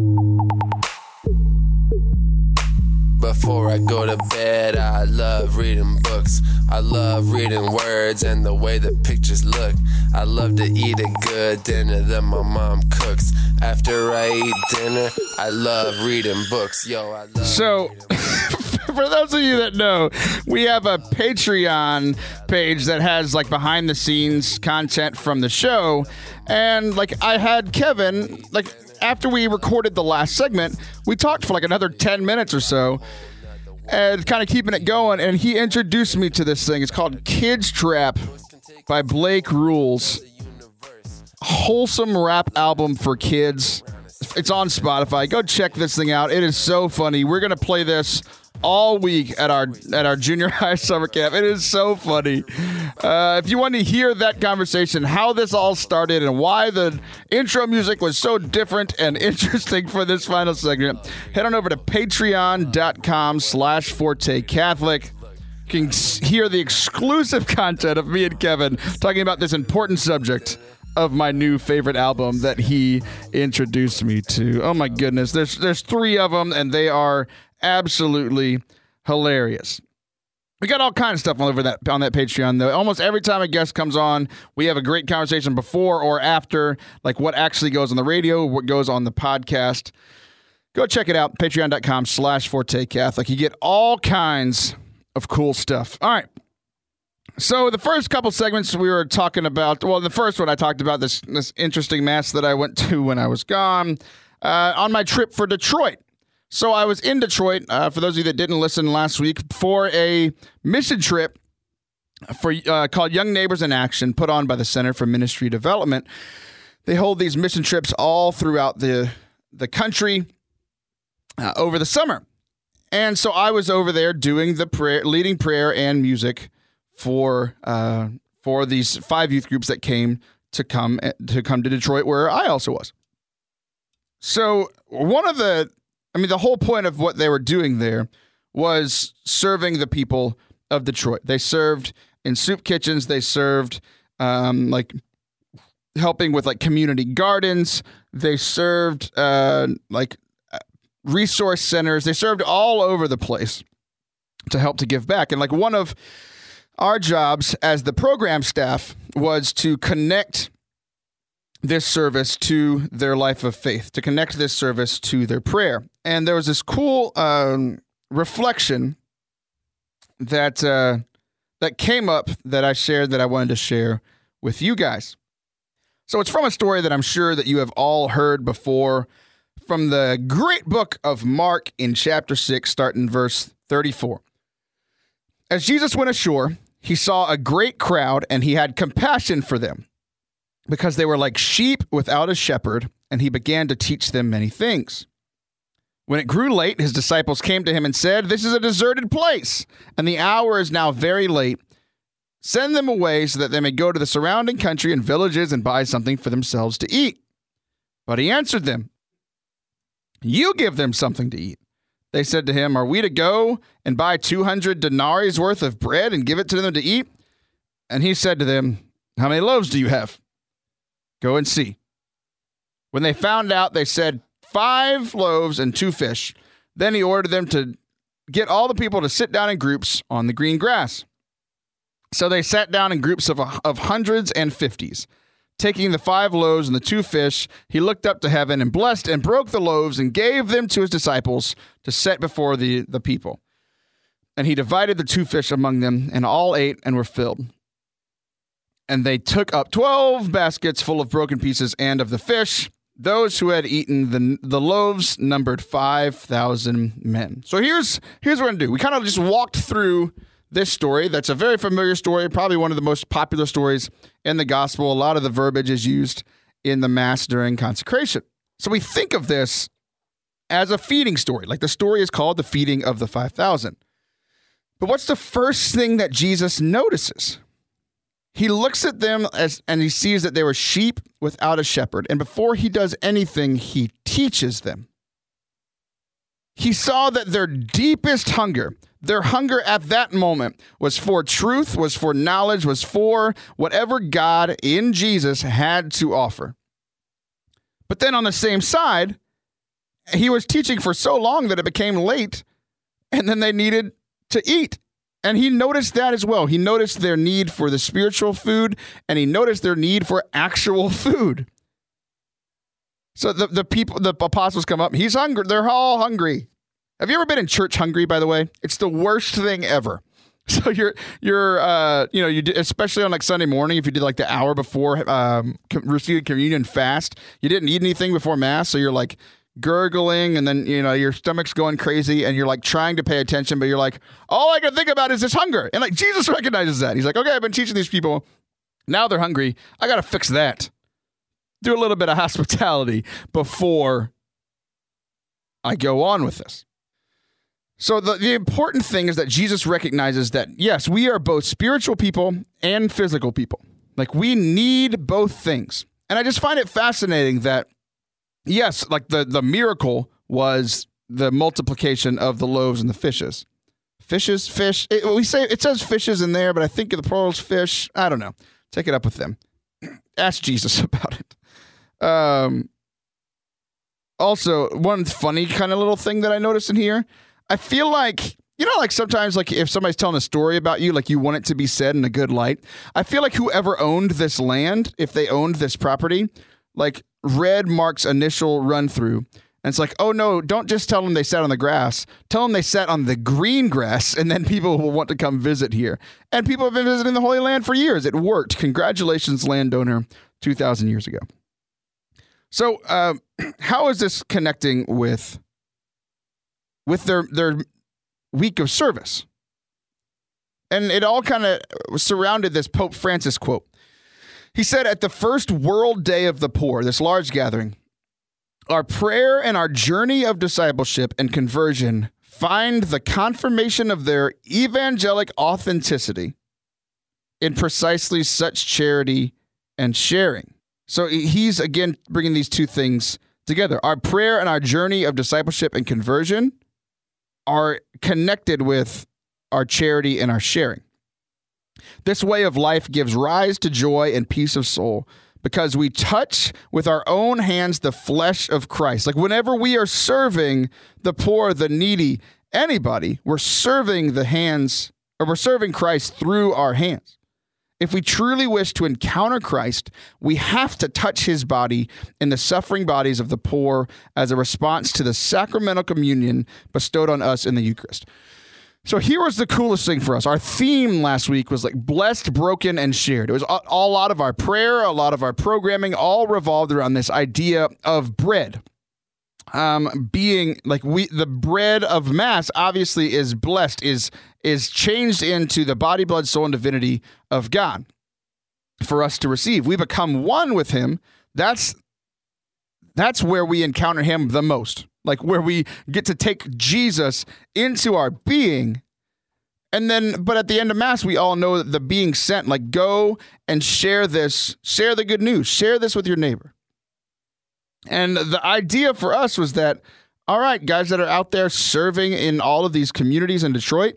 Before I go to bed, I love reading books. I love reading words and the way the pictures look. I love to eat a good dinner that my mom cooks. After I eat dinner, I love reading books. Yo, I love For those of you that know, we have a Patreon page that has like behind the scenes content from the show. And like I had Kevin, like after we recorded the last segment, we talked for like another 10 minutes or so and kind of keeping it going. And he introduced me to this thing. It's called Kids Trap by Blake Rules. Wholesome rap album for kids. It's on Spotify. Go check this thing out. It is so funny. We're going to play this all week at our junior high summer camp. It is so funny. If you want to hear that conversation, how this all started and why the intro music was so different and interesting for this final segment, head on over to patreon.com/ForteCatholic. You can hear the exclusive content of me and Kevin talking about this important subject of my new favorite album that he introduced me to. Oh my goodness. There's 3 of them and they are absolutely hilarious. We got all kinds of stuff on that Patreon, though. Almost every time a guest comes on, we have a great conversation before or after, like what actually goes on the radio, what goes on the podcast. Go check it out, patreon.com/ForteCatholic. You get all kinds of cool stuff. All right. So the first couple segments we were talking about, well, the first one I talked about this interesting mass that I went to when I was gone on my trip for Detroit. So I was in Detroit, for those of you that didn't listen last week, for a mission trip called Young Neighbors in Action, put on by the Center for Ministry Development. They hold these mission trips all throughout the country over the summer. And so I was over there doing the prayer, leading prayer and music for these 5 youth groups that came to Detroit, where I also was. So the whole point of what they were doing there was serving the people of Detroit. They served in soup kitchens. They served helping with like community gardens. They served resource centers. They served all over the place to help to give back. And like one of our jobs as the program staff was to connect this service to their life of faith, to connect this service to their prayer. And there was this cool reflection that came up that I shared that I wanted to share with you guys. So it's from a story that I'm sure that you have all heard before, from the great book of Mark in chapter 6, starting verse 34. As Jesus went ashore, he saw a great crowd, and he had compassion for them, because they were like sheep without a shepherd, and he began to teach them many things. When it grew late, his disciples came to him and said, "This is a deserted place, and the hour is now very late. Send them away so that they may go to the surrounding country and villages and buy something for themselves to eat." But he answered them, "You give them something to eat." They said to him, "Are we to go and buy 200 denarii worth of bread and give it to them to eat?" And he said to them, "How many loaves do you have? Go and see." When they found out, they said, 5 loaves and 2 fish. Then he ordered them to get all the people to sit down in groups on the green grass. So they sat down in groups of hundreds and fifties. Taking the 5 loaves and the 2 fish, he looked up to heaven and blessed and broke the loaves and gave them to his disciples to set before the people. And he divided the 2 fish among them, and all ate and were filled. And they took up 12 baskets full of broken pieces and of the fish. Those who had eaten the loaves numbered 5,000 men. So here's what we're going to do. We kind of just walked through this story. That's a very familiar story, probably one of the most popular stories in the gospel. A lot of the verbiage is used in the Mass during consecration. So we think of this as a feeding story. Like the story is called the feeding of the 5,000. But what's the first thing that Jesus notices? He looks at them and he sees that they were sheep without a shepherd. And before he does anything, he teaches them. He saw that their deepest hunger, their hunger at that moment, was for truth, was for knowledge, was for whatever God in Jesus had to offer. But then on the same side, he was teaching for so long that it became late, and then they needed to eat. And he noticed that as well. He noticed their need for the spiritual food, and he noticed their need for actual food. So the apostles come up. He's hungry. They're all hungry. Have you ever been in church hungry, by the way? It's the worst thing ever. So you did, especially on like Sunday morning, if you did like the hour before receiving communion fast, you didn't eat anything before Mass. So you're like gurgling, and then, your stomach's going crazy, and you're like trying to pay attention, but you're like, all I can think about is this hunger. And like Jesus recognizes that. He's like, okay, I've been teaching these people. Now they're hungry. I got to fix that. Do a little bit of hospitality before I go on with this. So the important thing is that Jesus recognizes that, yes, we are both spiritual people and physical people. Like, we need both things. And I just find it fascinating that, yes, like the miracle was the multiplication of the loaves and the fishes. Fish. It says fishes in there, but I think the plural is fish. I don't know. Take it up with them. Ask Jesus about it. Also, one funny kind of little thing that I noticed in here, I feel like, like sometimes like if somebody's telling a story about you, like you want it to be said in a good light. I feel like whoever owned this land, if they owned this property, like read Mark's initial run through. And it's like, oh no, don't just tell them they sat on the grass. Tell them they sat on the green grass, and then people will want to come visit here. And people have been visiting the Holy Land for years. It worked. Congratulations, landowner, 2,000 years ago. So how is this connecting with their week of service? And it all kind of surrounded this Pope Francis quote. He said, at the first World Day of the Poor, this large gathering, our prayer and our journey of discipleship and conversion find the confirmation of their evangelic authenticity in precisely such charity and sharing. So he's, again, bringing these two things together. Our prayer and our journey of discipleship and conversion are connected with our charity and our sharing. This way of life gives rise to joy and peace of soul because we touch with our own hands the flesh of Christ. Like whenever we are serving the poor, the needy, anybody, we're serving we're serving Christ through our hands. If we truly wish to encounter Christ, we have to touch his body in the suffering bodies of the poor as a response to the sacramental communion bestowed on us in the Eucharist. So here was the coolest thing for us. Our theme last week was like blessed, broken, and shared. It was a lot of our prayer, a lot of our programming, all revolved around this idea of bread. Being like the bread of Mass obviously is blessed, is changed into the body, blood, soul, and divinity of God for us to receive. We become one with him. That's where we encounter him the most. Like where we get to take Jesus into our being. And then, but at the end of Mass, we all know that the being sent, like go and share this, share the good news, share this with your neighbor. And the idea for us was that, all right, guys that are out there serving in all of these communities in Detroit,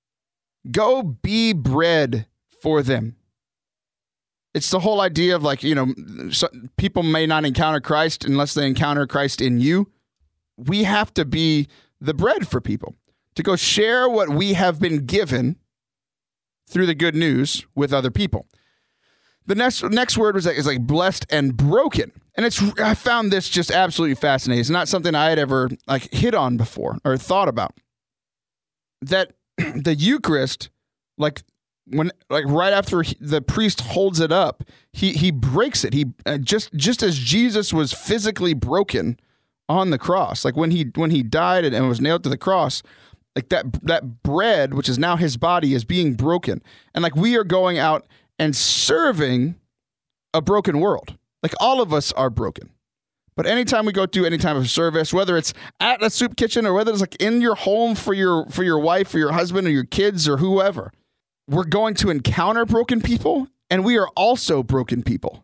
go be bread for them. It's the whole idea of like, people may not encounter Christ unless they encounter Christ in you. We have to be the bread for people, to go share what we have been given through the good news with other people. The next word is like blessed and broken. And I found this just absolutely fascinating. It's not something I had ever like hit on before or thought about. That the Eucharist, like when like right after the priest holds it up, he breaks it. He just as Jesus was physically broken on the cross, like when he died and was nailed to the cross, like that bread, which is now his body, is being broken, and like we are going out and serving a broken world. Like all of us are broken. But anytime we go through any type of service, whether it's at a soup kitchen or whether it's like in your home for your wife or your husband or your kids or whoever, we're going to encounter broken people, and we are also broken people.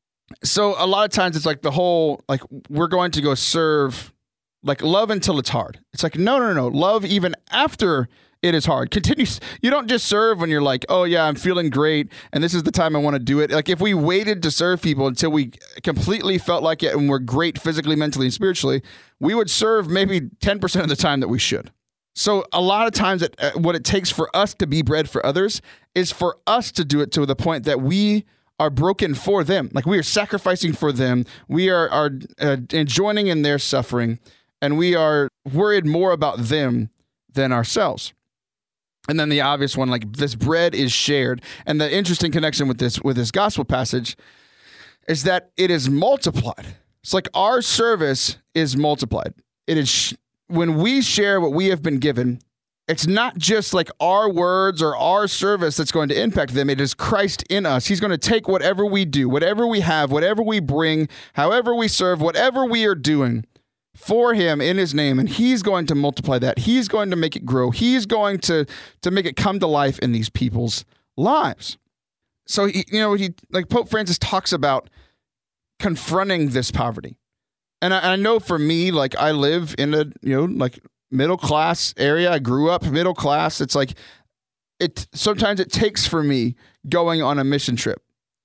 So a lot of times it's like the whole, like we're going to go serve, like love until it's hard. It's like, no. Love even after it is hard. Continues. You don't just serve when you're like, oh yeah, I'm feeling great and this is the time I want to do it. Like if we waited to serve people until we completely felt like it and we're great physically, mentally, and spiritually, we would serve maybe 10% of the time that we should. So a lot of times what it takes for us to be bread for others is for us to do it to the point that we are broken for them. Like we are sacrificing for them. We are joining in their suffering, and we are worried more about them than ourselves. And then the obvious one, like this bread is shared. And the interesting connection with this gospel passage is that it is multiplied. It's like our service is multiplied. It is when we share what we have been given, it's not just like our words or our service that's going to impact them. It is Christ in us. He's going to take whatever we do, whatever we have, whatever we bring, however we serve, whatever we are doing for him in his name, and he's going to multiply that. He's going to make it grow. He's going to make it come to life in these people's lives. So he like Pope Francis talks about confronting this poverty. And I know for me, like I live in a, like middle class area. I grew up middle class. It's like sometimes it takes for me going on a mission trip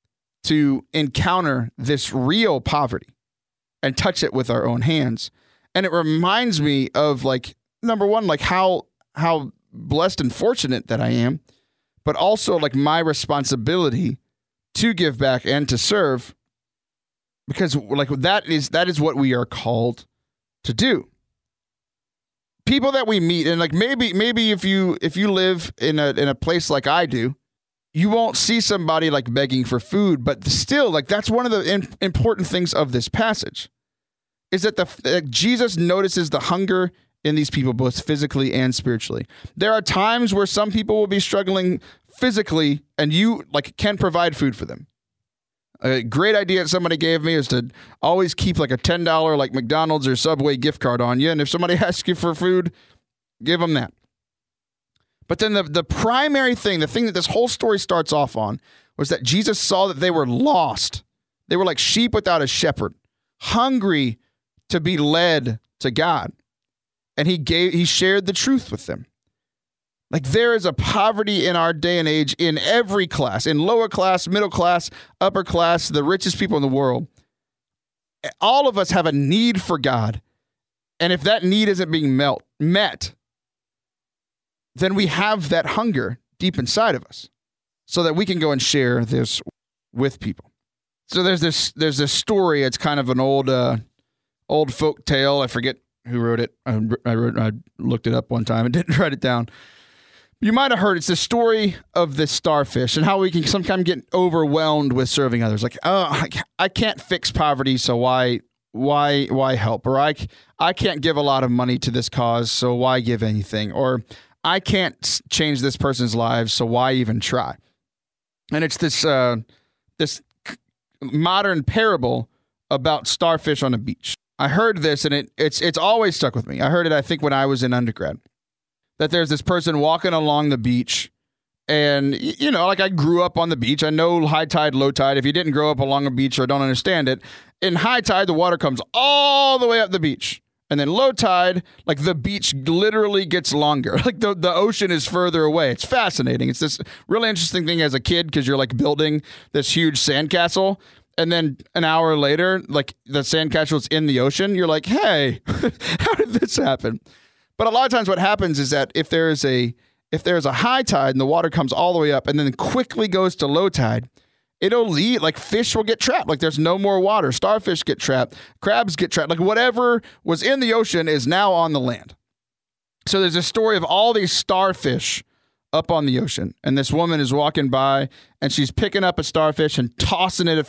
to encounter this real poverty and touch it with our own hands. And it reminds me of like, number one, like how blessed and fortunate that I am, but also like my responsibility to give back and to serve, because like that is what we are called to do. People that we meet, and like maybe if you live in a place like I do, you won't see somebody like begging for food, but still, like that's one of the important things of this passage. Is that Jesus notices the hunger in these people, both physically and spiritually. There are times where some people will be struggling physically, and you like can provide food for them. A great idea that somebody gave me is to always keep like a $10 like McDonald's or Subway gift card on you, and if somebody asks you for food, give them that. But then the primary thing, the thing that this whole story starts off on, was that Jesus saw that they were lost. They were like sheep without a shepherd, hungry to be led to God. And he shared the truth with them. Like there is a poverty in our day and age in every class, in lower class, middle class, upper class, the richest people in the world. All of us have a need for God. And if that need isn't being met, then we have that hunger deep inside of us so that we can go and share this with people. So there's this story. It's kind of an old folk tale. I forget who wrote it. I looked it up one time and didn't write it down. You might have heard it's the story of the starfish and how we can sometimes get overwhelmed with serving others. Like, oh, I can't fix poverty, so why help? Or I can't give a lot of money to this cause, so why give anything? Or I can't change this person's lives, so why even try? And it's this modern parable about starfish on a beach. I heard this, and it's always stuck with me. I heard it, I think, when I was in undergrad. That there's this person walking along the beach, and, like I grew up on the beach. I know high tide, low tide. If you didn't grow up along a beach or don't understand it, in high tide, the water comes all the way up the beach. And then low tide, like the beach literally gets longer. Like the ocean is further away. It's fascinating. It's this really interesting thing as a kid because you're like building this huge sandcastle. And then an hour later, like the sandcastle's in the ocean. You're like, hey, how did this happen? But a lot of times what happens is that if there is a high tide and the water comes all the way up and then quickly goes to low tide, it'll lead, like fish will get trapped. Like there's no more water. Starfish get trapped. Crabs get trapped. Like whatever was in the ocean is now on the land. So there's a story of all these starfish up on the ocean, and this woman is walking by, and she's picking up a starfish and tossing it a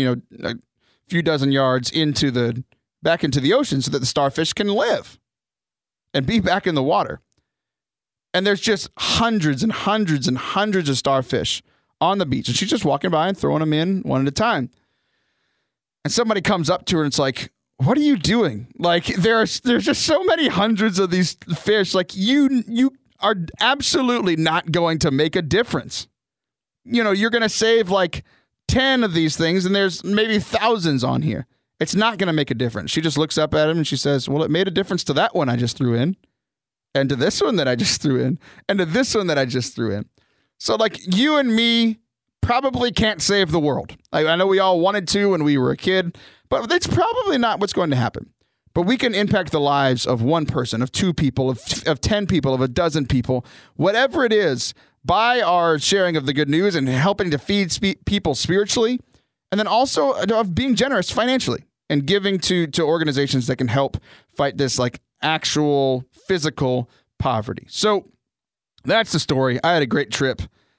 few dozen yards back into the ocean so that the starfish can live and be back in the water. And there's just hundreds and hundreds and hundreds of starfish on the beach, and she's just walking by and throwing them in one at a time. And somebody comes up to her and it's like, what are you doing? Like, there's just so many hundreds of these fish. Like, you are absolutely not going to make a difference. You're going to save like 10 of these things, and there's maybe thousands on here. It's not going to make a difference. She just looks up at him and she says, well, it made a difference to that one I just threw in, and to this one that I just threw in, and to this one that I just threw in. So, like, you and me probably can't save the world. I know we all wanted to when we were a kid, but that's probably not what's going to happen. But we can impact the lives of one person, of 2 people, of 10 people, of a dozen people, whatever it is, by our sharing of the good news and helping to feed people spiritually, and then also of being generous financially and giving to organizations that can help fight this like actual physical poverty. So that's the story. I had a great trip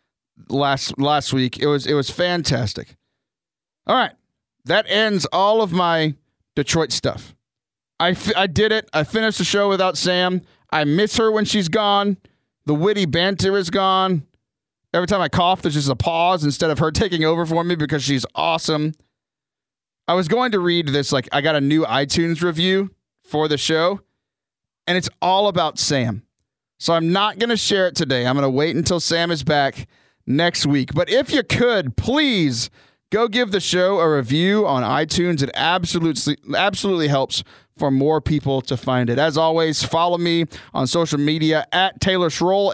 last week. It was fantastic. All right. That ends all of my Detroit stuff. I did it. I finished the show without Sam. I miss her when she's gone. The witty banter is gone. Every time I cough, there's just a pause instead of her taking over for me because she's awesome. I was going to read this, like, I got a new iTunes review for the show, and it's all about Sam. So I'm not going to share it today. I'm going to wait until Sam is back next week. But if you could, please go give the show a review on iTunes. It absolutely helps for more people to find it. As always, follow me on social media at Taylor Schroll,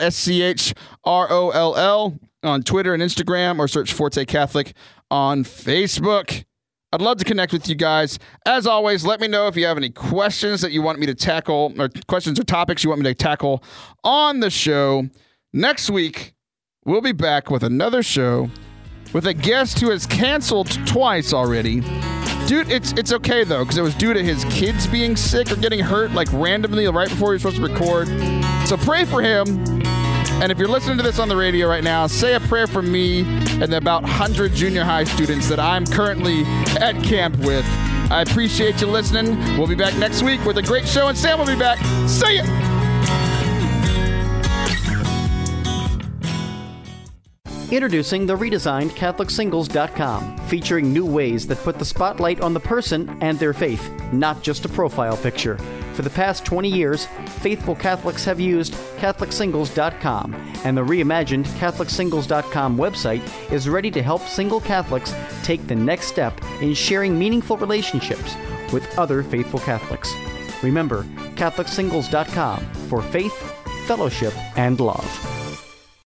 SCHROLL, on Twitter and Instagram, or search Forte Catholic on Facebook. I'd love to connect with you guys. As always, let me know if you have any questions that you want me to tackle, or questions or topics you want me to tackle on the show. Next week, we'll be back with another show with a guest who has canceled twice already. Dude, it's okay, though, because it was due to his kids being sick or getting hurt, like, randomly right before he was supposed to record. So pray for him. And if you're listening to this on the radio right now, say a prayer for me and the about 100 junior high students that I'm currently at camp with. I appreciate you listening. We'll be back next week with a great show, and Sam will be back. See ya! Introducing the redesigned CatholicSingles.com, featuring new ways that put the spotlight on the person and their faith, not just a profile picture. For the past 20 years, faithful Catholics have used CatholicSingles.com, and the reimagined CatholicSingles.com website is ready to help single Catholics take the next step in sharing meaningful relationships with other faithful Catholics. Remember, CatholicSingles.com for faith, fellowship, and love.